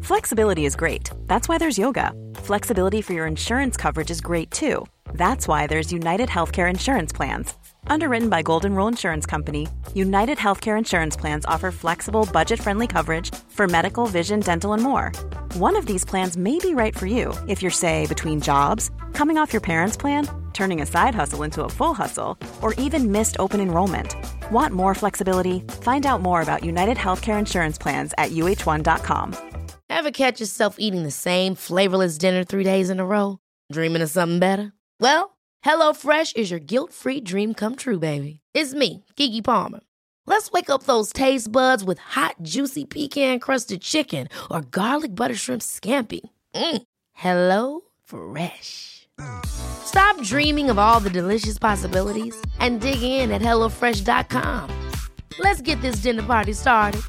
Flexibility is great. That's why there's yoga. Flexibility for your insurance coverage is great too. That's why there's United Healthcare Insurance Plans. Underwritten by Golden Rule Insurance Company, United Healthcare Insurance Plans offer flexible, budget-friendly coverage for medical, vision, dental, and more. One of these plans may be right for you if you're, say, between jobs, coming off your parents' plan, turning a side hustle into a full hustle, or even missed open enrollment. Want more flexibility? Find out more about United Healthcare Insurance Plans at uh1.com. Ever catch yourself eating the same flavorless dinner 3 days in a row? Dreaming of something better? Well, HelloFresh is your guilt-free dream come true, baby. It's me, Keke Palmer. Let's wake up those taste buds with hot, juicy pecan-crusted chicken or garlic butter shrimp scampi. Hello Fresh. Stop dreaming of all the delicious possibilities and dig in at HelloFresh.com. Let's get this dinner party started.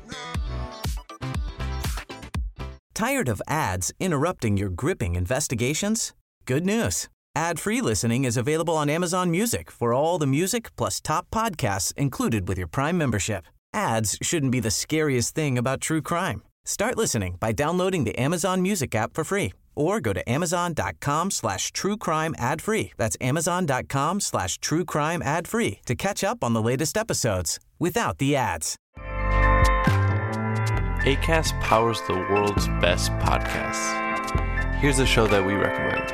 Tired of ads interrupting your gripping investigations? Good news. Ad-free listening is available on Amazon Music for all the music plus top podcasts included with your Prime membership. Ads shouldn't be the scariest thing about true crime. Start listening by downloading the Amazon Music app for free or go to amazon.com/truecrime ad-free. That's amazon.com/truecrime ad-free to catch up on the latest episodes without the ads. Acast powers the world's best podcasts. Here's a show that we recommend.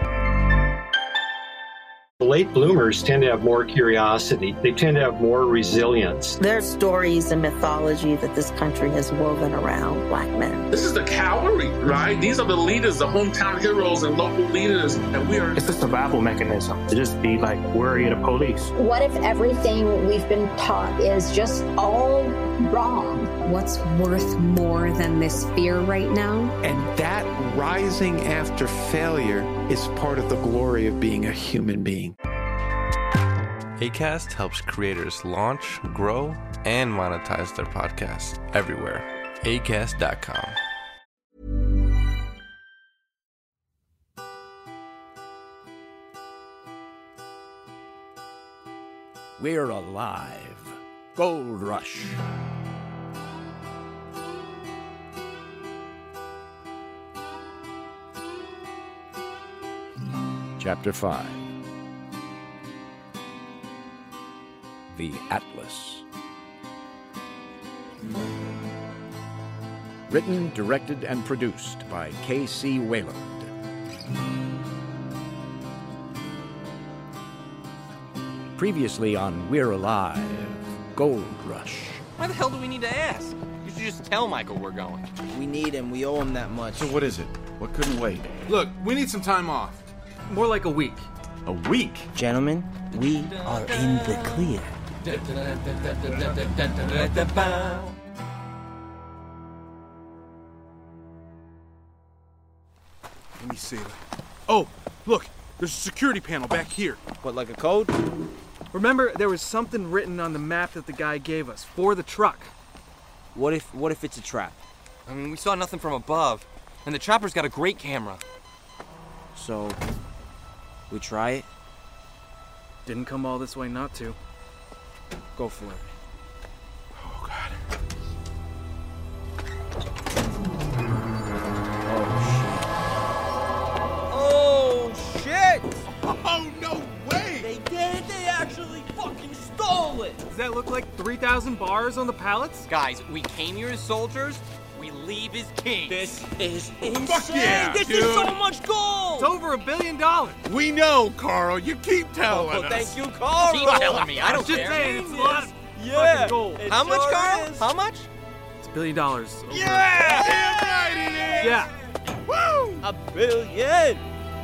Late bloomers tend to have more curiosity. They tend to have more resilience. There's stories and mythology that this country has woven around Black men. This is the cavalry, right? These are the leaders, the hometown heroes and local leaders. And we are... It's a survival mechanism to just be like worried of police. What if everything we've been taught is just all wrong? What's worth more than this fear right now? And that rising after failure is part of the glory of being a human being. Acast helps creators launch, grow, and monetize their podcasts everywhere. Acast.com. We're alive. Gold Rush. Chapter 5. The Atlas. Written, directed, and produced by K.C. Wayland. Previously on We're Alive, Gold Rush. Why the hell do we need to ask? You should just tell Michael we're going. We need him. We owe him that much. So what is it? What couldn't wait? Look, we need some time off. More like a week. A week? Gentlemen, we are in the clear. Let me see. Oh, look, there's a security panel back here. What, like a code? Remember, there was something written on the map that the guy gave us for the truck. What if it's a trap? I mean, we saw nothing from above, and the trapper's got a great camera. So, we try it? Didn't come all this way not to. Go for it. Oh, God. Oh, shit! Oh, no way! They did it! They actually fucking stole it! Does that look like 3,000 bars on the pallets? Guys, we came here as soldiers. We leave as kings. This is insane! Fuck yeah, this dude. is so much gold! It's over $1 billion. We know, Carl. You keep telling us. Thank you, Carl. Keep telling me. I don't Just care. saying, it's a lot of Yeah. gold. How much, Carl? How much? It's $1 billion. Over. Yeah! Damn right it is! Yeah. Woo! $1 billion!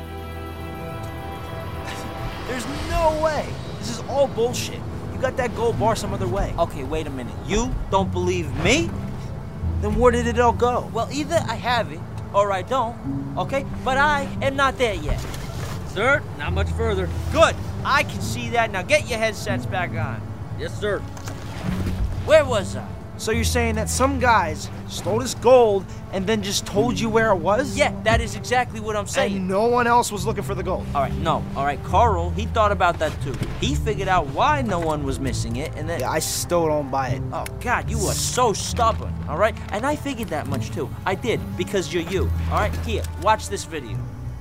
There's no way. This is all bullshit. You got that gold bar some other way. Okay, wait a minute. You don't believe me? Then where did it all go? Well, either I have it or I don't, okay? But I am not there yet. Sir, not much further. Good. I can see that. Now get your headsets back on. Yes, sir. Where was I? So you're saying that some guys stole this gold and then just told you where it was? Yeah, that is exactly what I'm saying. And no one else was looking for the gold? All right, Carl, he thought about that too. He figured out why no one was missing it, and then... Yeah, I still don't buy it. Oh, God, you are so stubborn, all right? And I figured that much too. I did, because you're you, all right? Here, watch this video.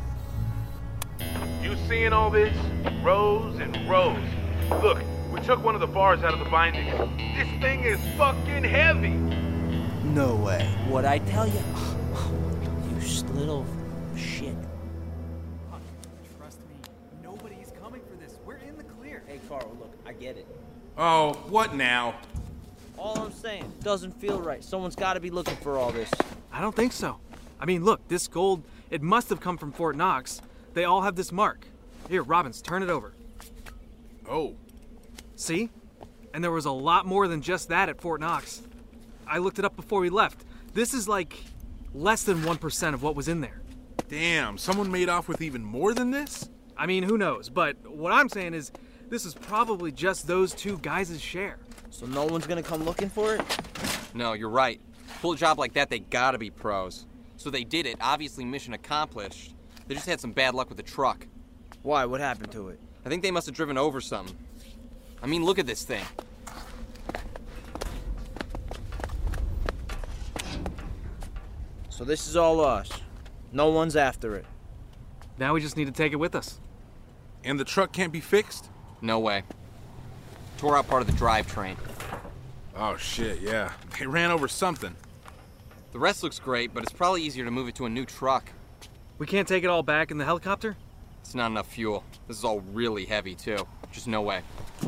You seeing all this? Rows and rows. Look, we took one of the bars out of the binding. This thing is fucking heavy. No way. What'd I tell you? You little shit. Trust me, nobody's coming for this. We're in the clear. Hey, Carl, look, I get it. Oh, what now? All I'm saying, doesn't feel right. Someone's got to be looking for all this. I don't think so. I mean, look, this gold, it must have come from Fort Knox. They all have this mark. Here, Robbins, turn it over. Oh. See? And there was a lot more than just that at Fort Knox. I looked it up before we left. This is like less than 1% of what was in there. Damn, someone made off with even more than this? I mean, who knows? But what I'm saying is this is probably just those two guys' share. So no one's gonna come looking for it? No, you're right. Pull a job like that, they gotta be pros. So they did it, obviously mission accomplished. They just had some bad luck with the truck. Why? What happened to it? I think they must have driven over something. I mean, look at this thing. So this is all us. No one's after it. Now we just need to take it with us. And the truck can't be fixed? No way. Tore out part of the drivetrain. Oh shit, yeah. They ran over something. The rest looks great, but it's probably easier to move it to a new truck. We can't take it all back in the helicopter? It's not enough fuel. This is all really heavy, too. Just no way.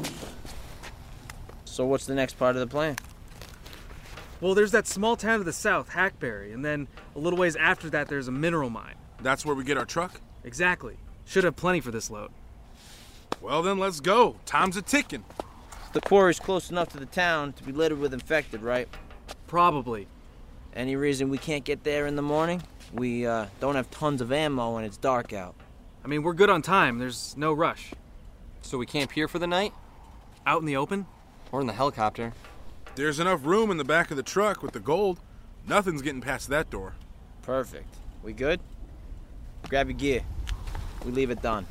So what's the next part of the plan? Well, there's that small town to the south, Hackberry, and then a little ways after that there's a mineral mine. That's where we get our truck? Exactly. Should have plenty for this load. Well then, let's go. Time's a-ticking. The quarry's close enough to the town to be littered with infected, right? Probably. Any reason we can't get there in the morning? We don't have tons of ammo and it's dark out. I mean, we're good on time. There's no rush. So we camp here for the night? Out in the open? Or in the helicopter. There's enough room in the back of the truck with the gold. Nothing's getting past that door. Perfect. We good? Grab your gear. We leave it done.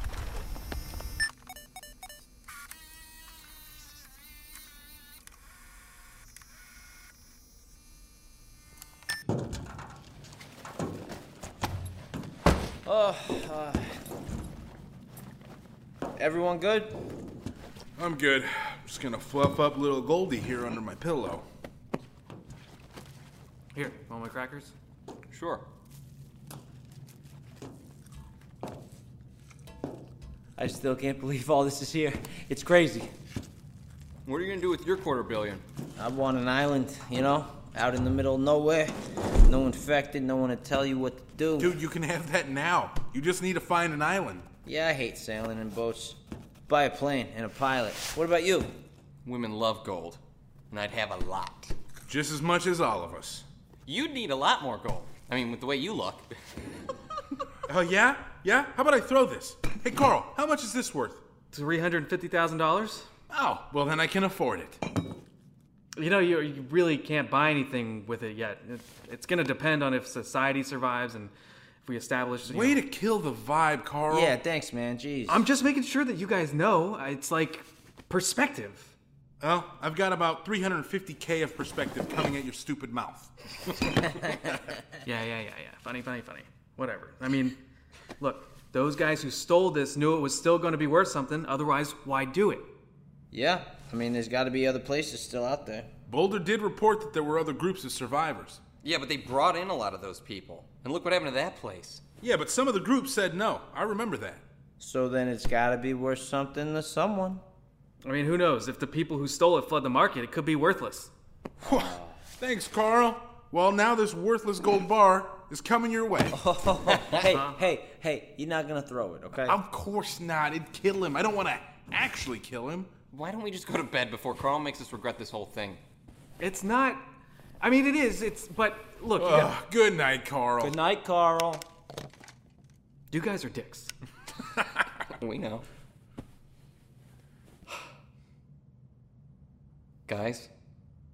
Everyone good? I'm good. I'm just gonna fluff up little Goldie here under my pillow. Here, want my crackers? Sure. I still can't believe all this is here. It's crazy. What are you gonna do with your $250 million? I want an island, you know? Out in the middle of nowhere. No infected, no one to tell you what to do. Dude, you can have that now. You just need to find an island. Yeah, I hate sailing in boats. Buy a plane and a pilot. What about you? Women love gold, and I'd have a lot. Just as much as all of us. You'd need a lot more gold. I mean, with the way you look. Oh, yeah? Yeah? How about I throw this? Hey, Carl, how much is this worth? $350,000? Oh, well then I can afford it. You know, you really can't buy anything with it yet. It's gonna depend on if society survives and if we establish... Way to kill the vibe, Carl. Yeah, thanks, man. Jeez. I'm just making sure that you guys know. It's like perspective. Well, I've got about $350K of perspective coming at your stupid mouth. Yeah. Funny. Whatever. I mean, look, those guys who stole this knew it was still going to be worth something. Otherwise, why do it? Yeah. I mean, there's got to be other places still out there. Boulder did report that there were other groups of survivors. Yeah, but they brought in a lot of those people. And look what happened to that place. Yeah, but some of the groups said no. I remember that. So then it's got to be worth something to someone. I mean, who knows? If the people who stole it flood the market, it could be worthless. Thanks, Carl. Well, now this worthless gold bar is coming your way. Hey, you're not going to throw it, okay? Of course not. It'd kill him. I don't want to actually kill him. Why don't we just go to bed before Carl makes us regret this whole thing? It's not... I mean, it is. But, look... Good night, Carl. Good night, Carl. You guys are dicks. We know. Guys,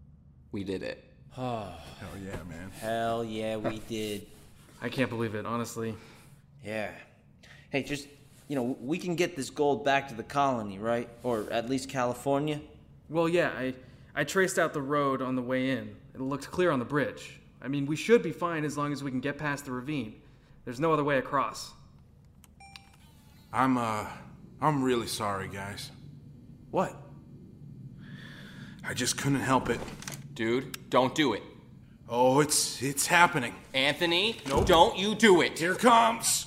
We did it. Hell yeah, man. Hell yeah, we did. I can't believe it, honestly. Yeah. Hey, just, we can get this gold back to the colony, right? Or at least California? Well, yeah, I traced out the road on the way in. It looked clear on the bridge. I mean, we should be fine as long as we can get past the ravine. There's no other way across. I'm really sorry, guys. What? I just couldn't help it. Dude, don't do it. Oh, it's happening. Anthony, nope. Don't you do it. Here comes.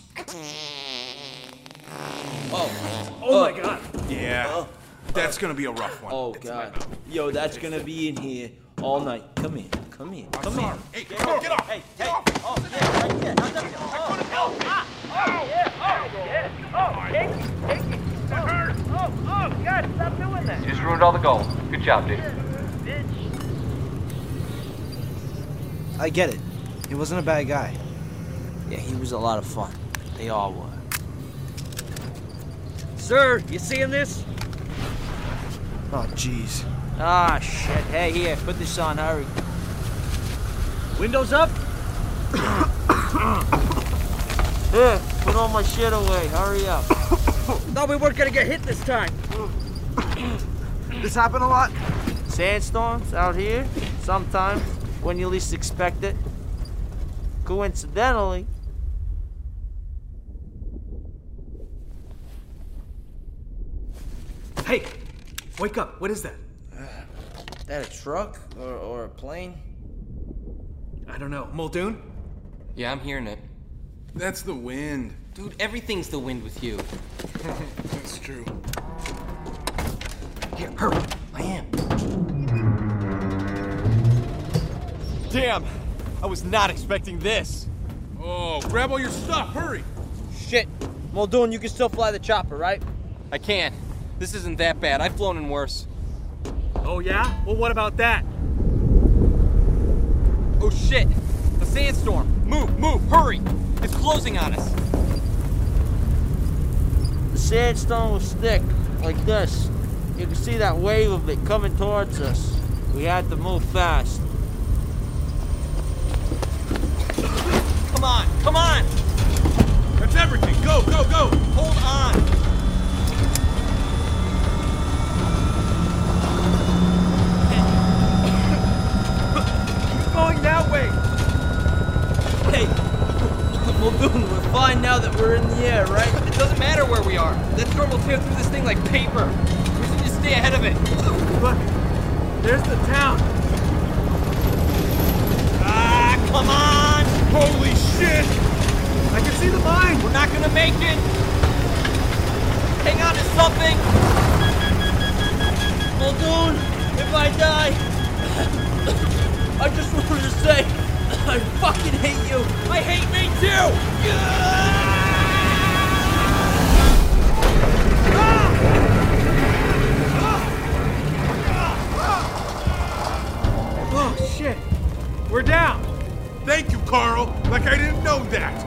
Oh my God. Yeah, that's gonna be a rough one. Oh God. Yo, that's gonna be in here all night. Come here. Come here. Come here. Hey, get off. Hey. Oh, yeah, right here. Take it. That hurt. Oh, God, stop doing that. You just ruined all the gold. Good job, dude. Bitch. I get it. He wasn't a bad guy. Yeah, he was a lot of fun. They all were. Sir, you seeing this? Oh, jeez. Ah, shit. Hey, here, put this on, hurry. Windows up? Here, put all my shit away, hurry up. Thought we weren't gonna get hit this time. This happened a lot? Sandstorms out here, sometimes, when you least expect it. Coincidentally. Hey, wake up. What is that? That a truck or a plane? I don't know. Muldoon? Yeah, I'm hearing it. That's the wind. Dude, everything's the wind with you. That's true. Here, hurry. I am. Damn, I was not expecting this. Oh, grab all your stuff, hurry. Shit. Muldoon, you can still fly the chopper, right? I can. This isn't that bad. I've flown in worse. Oh, yeah? Well, what about that? Oh, shit. A sandstorm. Move, hurry. It's closing on us. The sandstone was thick, like this. You can see that wave of it coming towards us. We had to move fast. Come on. That's everything. Go. Hold on. Keep going that way. Hey, Muldoon, we're fine now that we're in the air, right? It doesn't matter where we are. That storm will tear through this thing like paper. We should just stay ahead of it. Look, there's the town. Come on! Holy shit! I can see the mine. We're not gonna make it. Hang on to something. Muldoon, if I die, I just wanted to say, I fucking hate you. I hate me too! Oh, shit. We're down. Thank you, Carl. Like I didn't know that.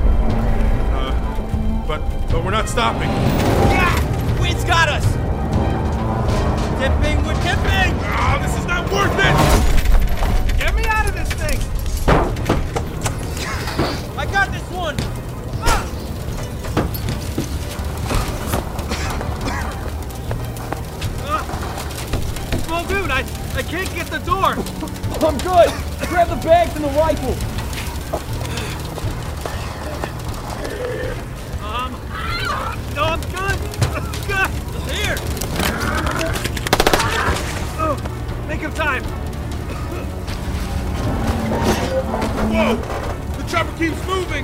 But we're not stopping. Yeah! Wind's got us! Tipping, we're tipping! Oh, this is not worth it! Get me out of this thing! I got this one! Muldoon, I can't get the door! I'm good. Grab the bags and the rifle. No, I'm good. Good. Here. Oh, think of time. Whoa! The chopper keeps moving.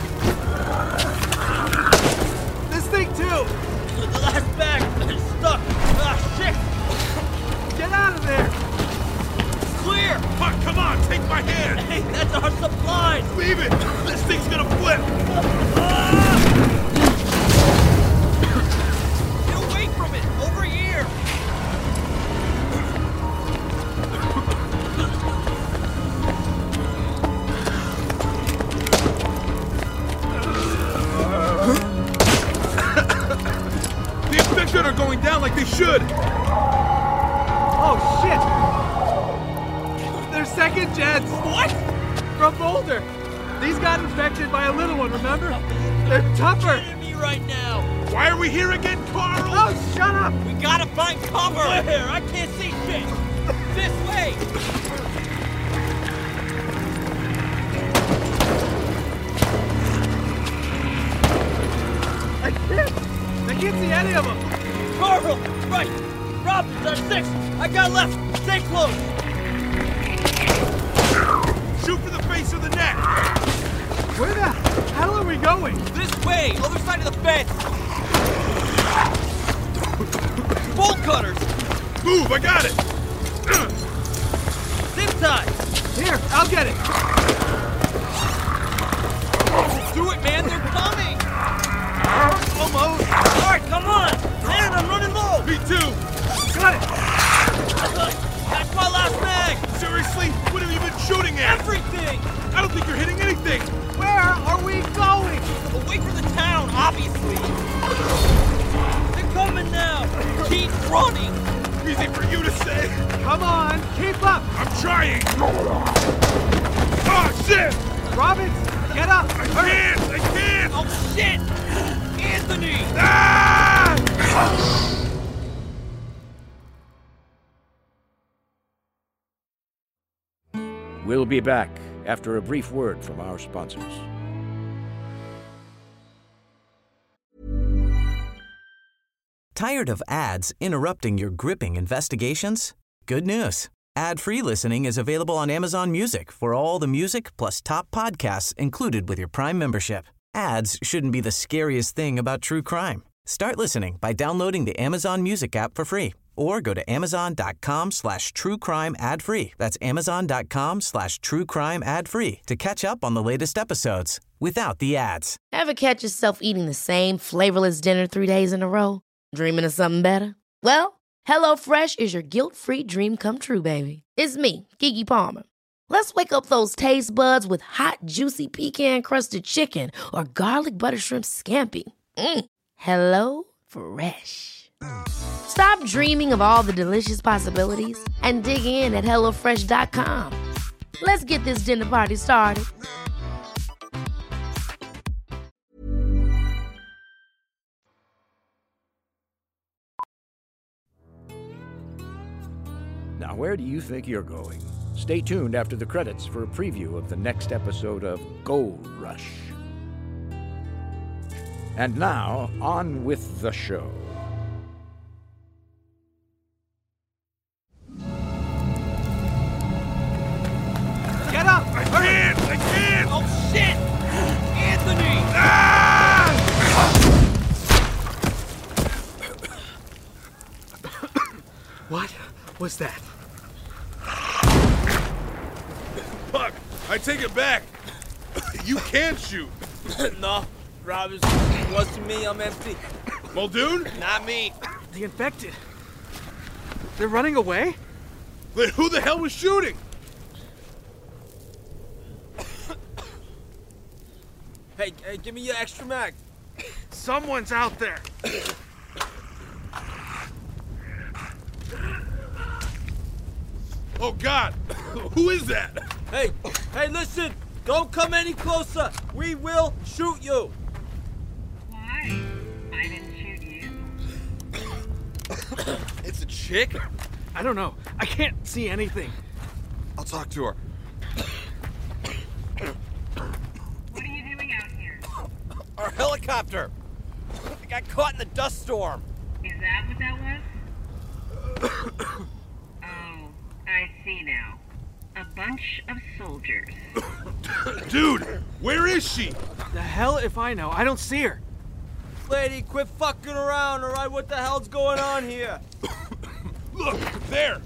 This thing too. The last bag is stuck. Ah, shit. Get out of there. Clear. Come on, take my hand. Hey, that's our supplies. Leave it. This thing's gonna flip. Get away from it. Over here. The infection are going down like they should. Oh, shit. second gens! What? From Boulder. These got infected by a little one, remember? They're tougher. You're kidding me right now. Why are we here again, Carl? Oh, shut up! We gotta find cover. Where? I can't see shit. This way. I can't see any of them. Carl, right. Robbins on 6. I got left. Stay close. Shoot for the face of the neck. Where the hell are we going? This way. Other side of the fence. Bolt cutters. Move, I got it. Zip tie. Here, I'll get it. Do it, man. They're coming. Almost. All right, come on. Man, I'm running low. Me too. Got it. That's my last mag. Seriously? What have you been shooting at? Everything. I don't think you're hitting anything. Where are we going? Away from the town, obviously. They're coming now. Keep running. Easy for you to say. Come on, keep up. I'm trying. Oh, shit. Robbins, get up. I can't. Oh, shit. Anthony. Ah! We'll be back after a brief word from our sponsors. Tired of ads interrupting your gripping investigations? Good news. Ad-free listening is available on Amazon Music for all the music plus top podcasts included with your Prime membership. Ads shouldn't be the scariest thing about true crime. Start listening by downloading the Amazon Music app for free or go to amazon.com/truecrime ad-free. That's amazon.com/truecrime ad-free to catch up on the latest episodes without the ads. Ever catch yourself eating the same flavorless dinner 3 days in a row? Dreaming of something better? Well, HelloFresh is your guilt-free dream come true, baby. It's me, Keke Palmer. Let's wake up those taste buds with hot, juicy pecan-crusted chicken or garlic butter shrimp scampi. Hello Fresh. Stop dreaming of all the delicious possibilities and dig in at HelloFresh.com. Let's get this dinner party started. Now, where do you think you're going? Stay tuned after the credits for a preview of the next episode of Gold Rush. And now, on with the show. Get up! I can't! Oh, shit! Anthony! Ah! What was that? Fuck! I take it back. You can't shoot. No, Robbins, wasn't me. I'm empty. Muldoon? Not me. The infected. They're running away? Then who the hell was shooting? Hey, give me your extra mag. Someone's out there. Oh, God! Who is that? Hey, listen! Don't come any closer! We will shoot you! Why? I didn't shoot you. It's a chick? I don't know. I can't see anything. I'll talk to her. What are you doing out here? Our helicopter! I got caught in the dust storm. Is that what that was? Oh, I see now. A bunch of soldiers. Dude, where is she? The hell if I know. I don't see her. Lady, quit fucking around, alright? What the hell's going on here? Look, there!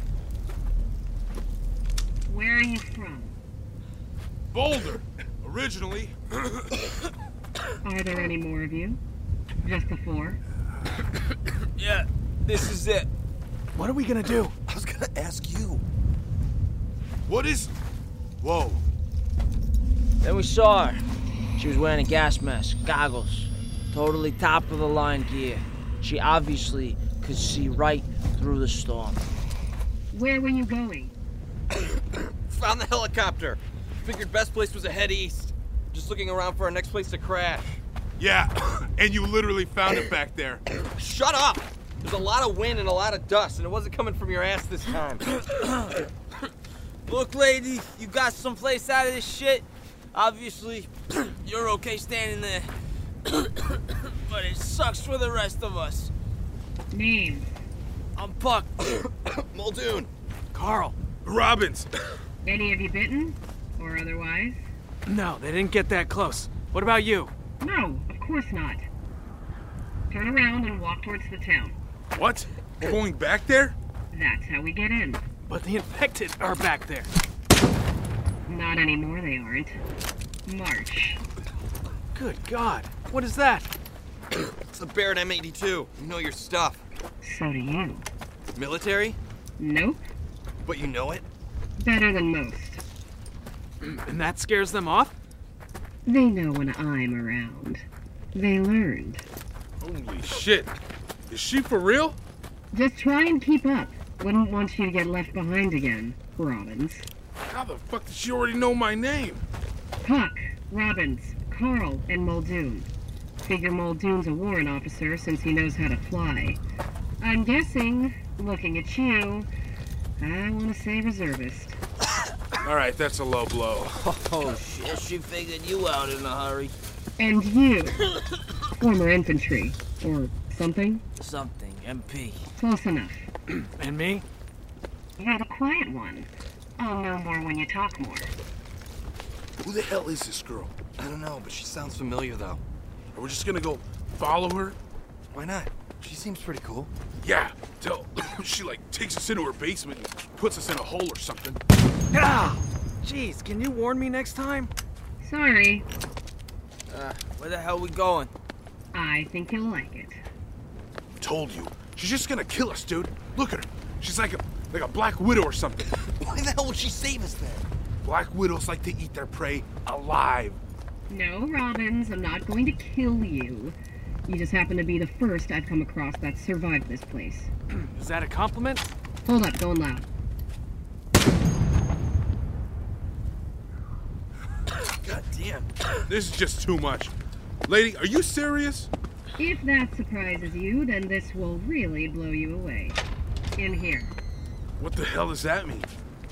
Where are you from? Boulder, originally. Are there any more of you? Just the 4? Yeah, this is it. What are we gonna do? I was gonna ask you. What is... Whoa. Then we saw her. She was wearing a gas mask, goggles, totally top-of-the-line gear. She obviously could see right through the storm. Where were you going? Found the helicopter. Figured best place was to head east. Just looking around for our next place to crash. Yeah, and you literally found it back there. Shut up! There's a lot of wind and a lot of dust, and it wasn't coming from your ass this time. Look, lady, you got someplace out of this shit? Obviously, you're okay standing there. But it sucks for the rest of us. Name? I'm Puck. Muldoon. Carl. Robbins. Any of you bitten? Or otherwise? No, they didn't get that close. What about you? No, of course not. Turn around and walk towards the town. What? Going back there? That's how we get in. But the infected are back there. Not anymore, they aren't. March. Good God. What is that? It's the Barrett M82. You know your stuff. So do you. Military? Nope. But you know it? Better than most. And that scares them off? They know when I'm around. They learned. Holy shit. Is she for real? Just try and keep up. Wouldn't want you to get left behind again, Robbins. How the fuck does she already know my name? Puck, Robbins, Carl, and Muldoon. Figure Muldoon's a warrant officer since he knows how to fly. I'm guessing, looking at you, I want to say reservist. All right, that's a low blow. Oh, shit, she figured you out in a hurry. And you, former infantry, or something? Something, MP. Close enough. And me? You're the quiet one. I'll know more when you talk more. Who the hell is this girl? I don't know, but she sounds familiar, though. Are we just gonna go follow her? Why not? She seems pretty cool. Yeah, till she, like, takes us into her basement and puts us in a hole or something. Ah! Jeez, can you warn me next time? Sorry. Where the hell we going? I think you'll like it. Told you. She's just gonna kill us, dude. Look at her. She's like a Black Widow or something. Why the hell would she save us then? Black Widows like to eat their prey alive. No, Robbins, I'm not going to kill you. You just happen to be the first I've come across that survived this place. Is that a compliment? Hold up, going loud. God damn. This is just too much. Lady, are you serious? If that surprises you, then this will really blow you away. In here. What the hell does that mean?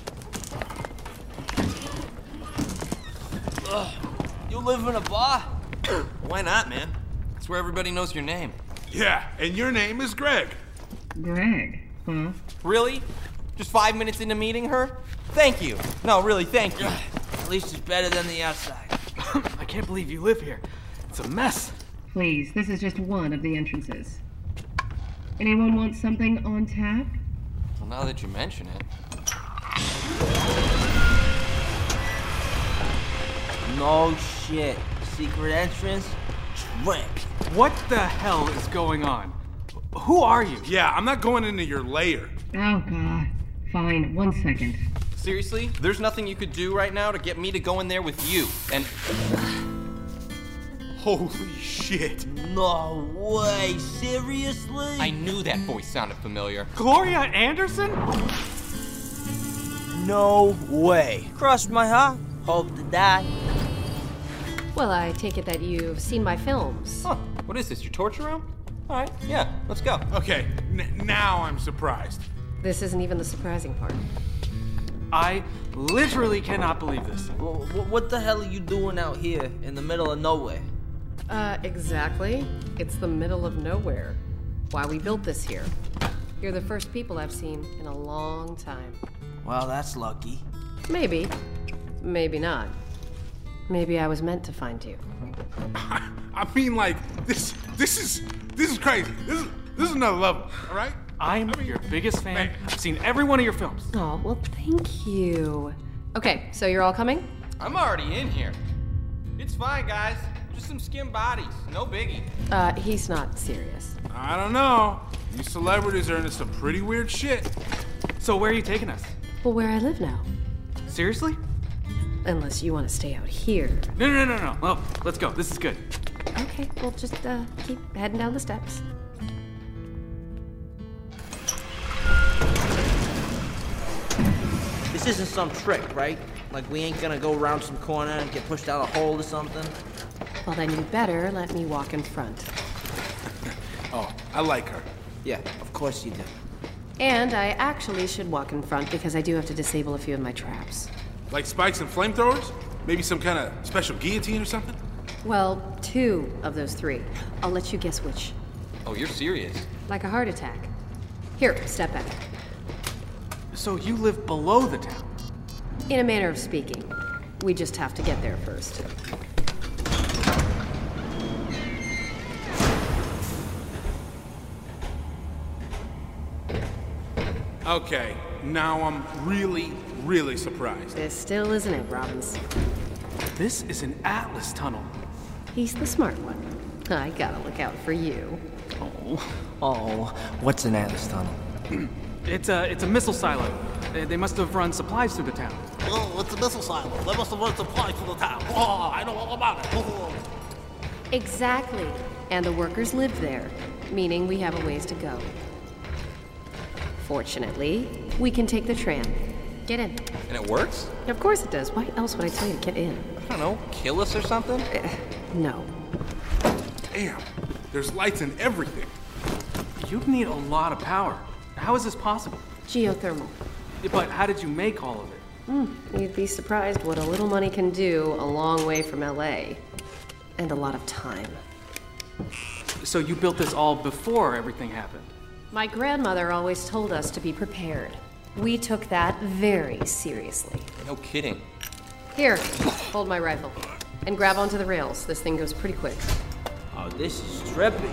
You live in a bar? Why not, man? It's where everybody knows your name. Yeah, and your name is Greg. Greg, huh? Really? Just 5 minutes into meeting her? Thank you. No, really, thank you. At least it's better than the outside. I can't believe you live here. It's a mess. Please, this is just one of the entrances. Anyone want something on tap? Well, now that you mention it. No shit. Secret entrance? Drink. What the hell is going on? Who are you? Yeah, I'm not going into your lair. Oh, God. Fine, 1 second. Seriously? There's nothing you could do right now to get me to go in there with you, and... Holy shit. No way. Seriously? I knew that voice sounded familiar. Gloria Anderson? No way. Cross my heart. Hope to die. Well, I take it that you've seen my films. Huh. What is this, your torture room? All right, yeah, let's go. Okay, now I'm surprised. This isn't even the surprising part. I literally cannot believe this. What the hell are you doing out here in the middle of nowhere? Exactly. It's the middle of nowhere. Why we built this here. You're the first people I've seen in a long time. Well, that's lucky. Maybe. Maybe not. Maybe I was meant to find you. I mean, like, this is crazy. This is another level, all right? I'm your biggest fan. I've seen every one of your films. Oh, well, thank you. Okay, so you're all coming? I'm already in here. It's fine, guys. Just some skin bodies. No biggie. He's not serious. I don't know. These celebrities are into some pretty weird shit. So where are you taking us? Well, where I live now. Seriously? Unless you want to stay out here. No. Well, let's go. This is good. Okay, well, just keep heading down the steps. This This isn't some trick, right? Like we ain't gonna go around some corner and get pushed out a hole or something? Well, then you better let me walk in front. Oh, I like her. Yeah, of course you do. And I actually should walk in front because I do have to disable a few of my traps. Like spikes and flamethrowers? Maybe some kind of special guillotine or something? Well, 2 of those 3. I'll let you guess which. Oh, you're serious? Like a heart attack. Here, step back. So you live below the town? In a manner of speaking. We just have to get there first. Okay, now I'm really surprised. This still isn't it, Robbins. This is an Atlas tunnel. He's the smart one. I gotta look out for you. Oh, what's an Atlas tunnel? It's a missile silo. They must have run supplies through the town. Oh, it's a missile silo. They must have run supplies through the town. Oh, I know all about it. Oh. Exactly. And the workers live there, meaning we have a ways to go. Fortunately, we can take the tram. Get in. And it works? Of course it does. Why else would I tell you to get in? I don't know, kill us or something? No. Damn, there's lights and everything. You'd need a lot of power. How is this possible? Geothermal. But how did you make all of it? You'd be surprised what a little money can do a long way from LA. And a lot of time. So you built this all before everything happened? My grandmother always told us to be prepared. We took that very seriously. No kidding. Here, hold my rifle. And grab onto the rails. This thing goes pretty quick. Oh, this is trippy.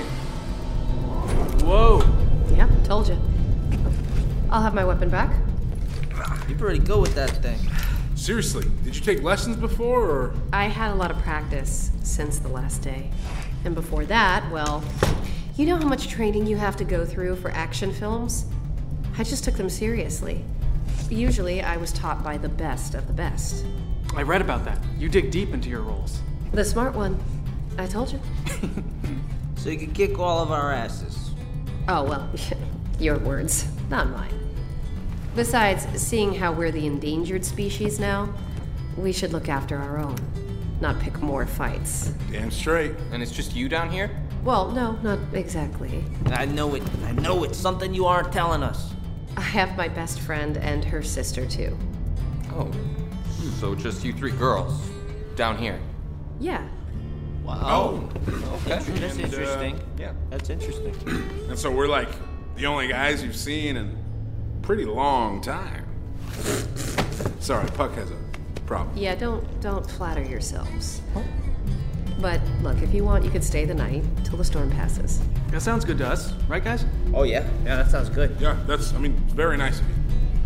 Whoa. Yeah, told you. I'll have my weapon back. You're pretty good with that thing. Seriously, did you take lessons before, or? I had a lot of practice since the last day. And before that, well, you know how much training you have to go through for action films? I just took them seriously. Usually, I was taught by the best of the best. I read about that. You dig deep into your roles. The smart one. I told you. So you could kick all of our asses. Oh, well, your words, not mine. Besides, seeing how we're the endangered species now, we should look after our own, not pick more fights. Damn straight. And it's just you down here? Well, no, not exactly. I know it. I know it's something you aren't telling us. I have my best friend and her sister, too. Oh, so just you 3 girls down here? Yeah. Wow. Oh, okay. That's interesting. Yeah. That's interesting. And so we're like the only guys you've seen in a pretty long time. Sorry, Puck has a problem. Yeah, don't flatter yourselves. But look, if you want, you could stay the night till the storm passes. That sounds good to us, right, guys? Oh, yeah. Yeah, that sounds good. Yeah, it's very nice of you.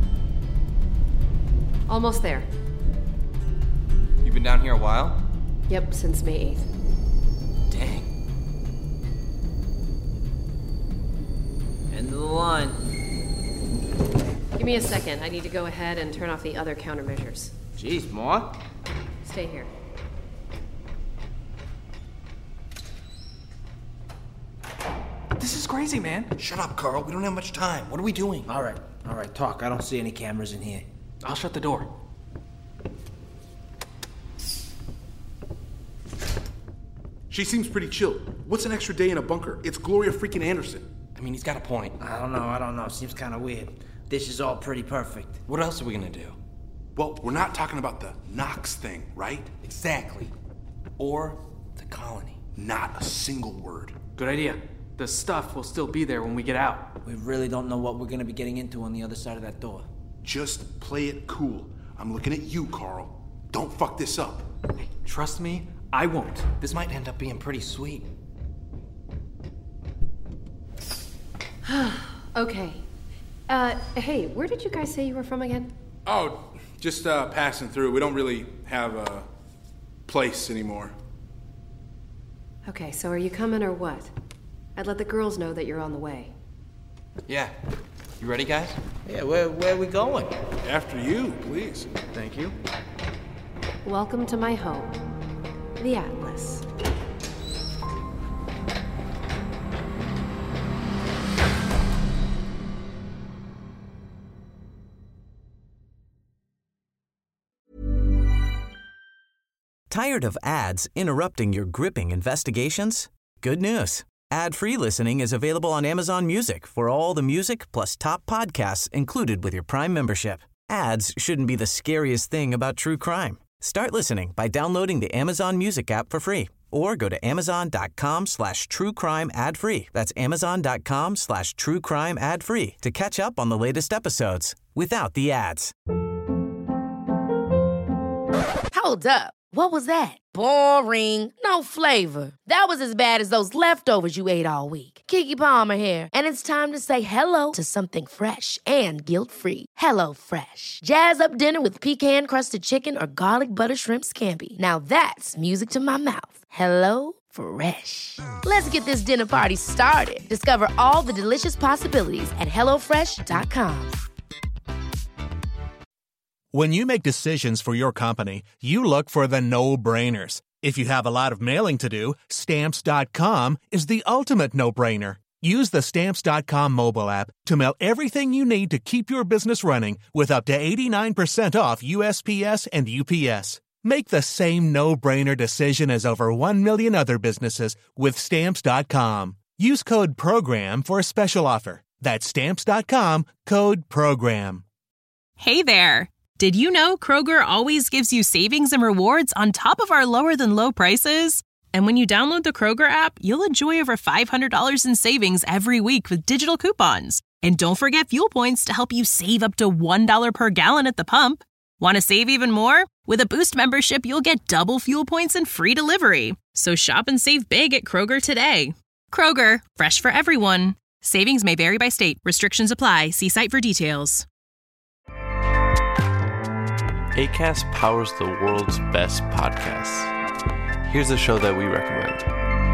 Almost there. You've been down here a while? Yep, since May 8th. Dang. End of the line. Give me a second. I need to go ahead and turn off the other countermeasures. Jeez, Ma. Stay here. This is crazy, man. Shut up, Carl. We don't have much time. What are we doing? All right, talk. I don't see any cameras in here. I'll shut the door. She seems pretty chill. What's an extra day in a bunker? It's Gloria freaking Anderson. I mean, he's got a point. I don't know. Seems kind of weird. This is all pretty perfect. What else are we gonna do? Well, we're not talking about the Knox thing, right? Exactly. Or the colony. Not a single word. Good idea. The stuff will still be there when we get out. We really don't know what we're gonna be getting into on the other side of that door. Just play it cool. I'm looking at you, Carl. Don't fuck this up. Hey, trust me, I won't. This might end up being pretty sweet. Okay. Hey, where did you guys say you were from again? Oh, just passing through. We don't really have a place anymore. Okay, so are you coming or what? I'd let the girls know that you're on the way. Yeah. You ready, guys? Yeah, where are we going? After you, please. Thank you. Welcome to my home, the Atlas. Tired of ads interrupting your gripping investigations? Good news. Ad-free listening is available on Amazon Music for all the music plus top podcasts included with your Prime membership. Ads shouldn't be the scariest thing about true crime. Start listening by downloading the Amazon Music app for free or go to amazon.com/truecrime ad-free. That's amazon.com/truecrime ad-free to catch up on the latest episodes without the ads. Hold up. What was that? Boring. No flavor. That was as bad as those leftovers you ate all week. Keke Palmer here, and it's time to say hello to something fresh and guilt-free. Hello Fresh. Jazz up dinner with pecan-crusted chicken or garlic butter shrimp scampi. Now that's music to my mouth. Hello Fresh. Let's get this dinner party started. Discover all the delicious possibilities at hellofresh.com. When you make decisions for your company, you look for the no-brainers. If you have a lot of mailing to do, Stamps.com is the ultimate no-brainer. Use the Stamps.com mobile app to mail everything you need to keep your business running with up to 89% off USPS and UPS. Make the same no-brainer decision as over 1 million other businesses with Stamps.com. Use code PROGRAM for a special offer. That's Stamps.com, code PROGRAM. Hey there. Did you know Kroger always gives you savings and rewards on top of our lower-than-low prices? And when you download the Kroger app, you'll enjoy over $500 in savings every week with digital coupons. And don't forget fuel points to help you save up to $1 per gallon at the pump. Want to save even more? With a Boost membership, you'll get double fuel points and free delivery. So shop and save big at Kroger today. Kroger, fresh for everyone. Savings may vary by state. Restrictions apply. See site for details. Acast powers the world's best podcasts. Here's a show that we recommend.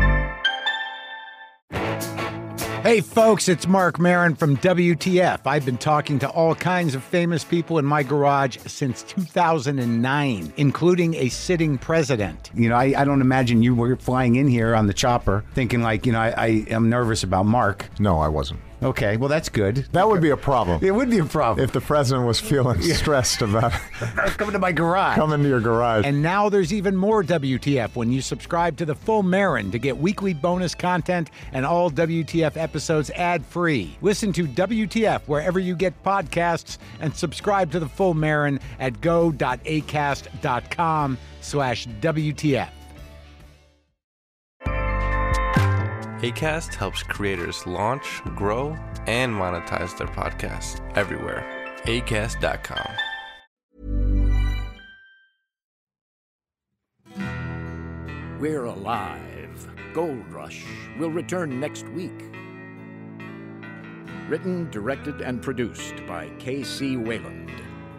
Hey folks, it's Mark Maron from WTF. I've been talking to all kinds of famous people in my garage since 2009, including a sitting president. You know, I don't imagine you were flying in here on the chopper thinking like, you know, I am nervous about Mark. No, I wasn't. Okay, well, that's good. That would be a problem. It would be a problem. If the president was feeling stressed about coming to my garage. Coming to your garage. And now there's even more WTF when you subscribe to the Full Marin to get weekly bonus content and all WTF episodes ad-free. Listen to WTF wherever you get podcasts and subscribe to the Full Marin at go.acast.com/WTF. Acast helps creators launch, grow, and monetize their podcasts everywhere. Acast.com. We're Alive. Gold Rush will return next week. Written, directed, and produced by K.C. Wayland.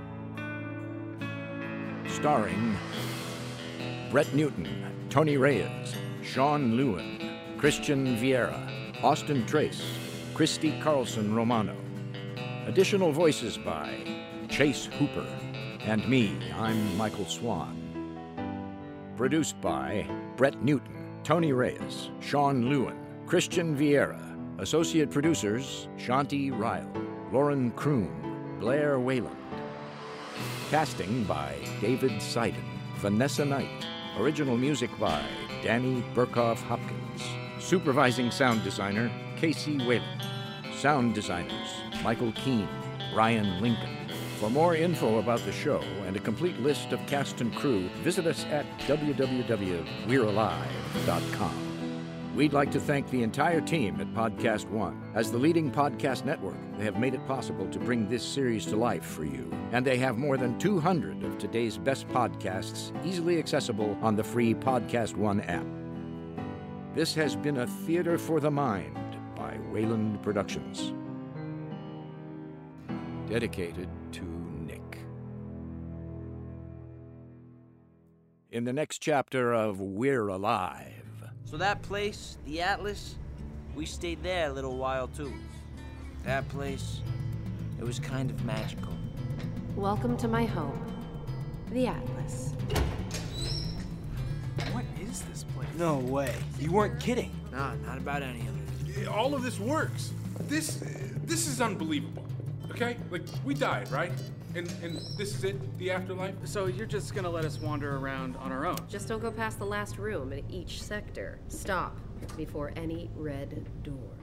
Starring Brett Newton, Tony Reyes, Sean Lewin, Christian Vieira, Austin Trace, Christy Carlson Romano. Additional voices by Chase Hooper and me, I'm Michael Swan. Produced by Brett Newton, Tony Reyes, Sean Lewin, Christian Vieira. Associate producers Shanti Ryle, Lauren Kroon, Blair Wayland. Casting by David Seiden, Vanessa Knight. Original music by Danny Burkhoff Hopkins. Supervising sound designer, Casey Wayland. Sound designers, Michael Keane, Ryan Lincoln. For more info about the show and a complete list of cast and crew, visit us at www.we'realive.com. We'd like to thank the entire team at Podcast One. As the leading podcast network, they have made it possible to bring this series to life for you. And they have more than 200 of today's best podcasts easily accessible on the free Podcast One app. This has been a Theater for the Mind by Wayland Productions. Dedicated to Nick. In the next chapter of We're Alive. So that place, the Atlas, we stayed there a little while too. That place, it was kind of magical. Welcome to my home, the Atlas. What is this place? No way. You weren't kidding. Nah, not about any of it. All of this works. This is unbelievable. Okay? Like, we died, right? And this is it? The afterlife? So you're just gonna let us wander around on our own? Just don't go past the last room in each sector. Stop before any red door.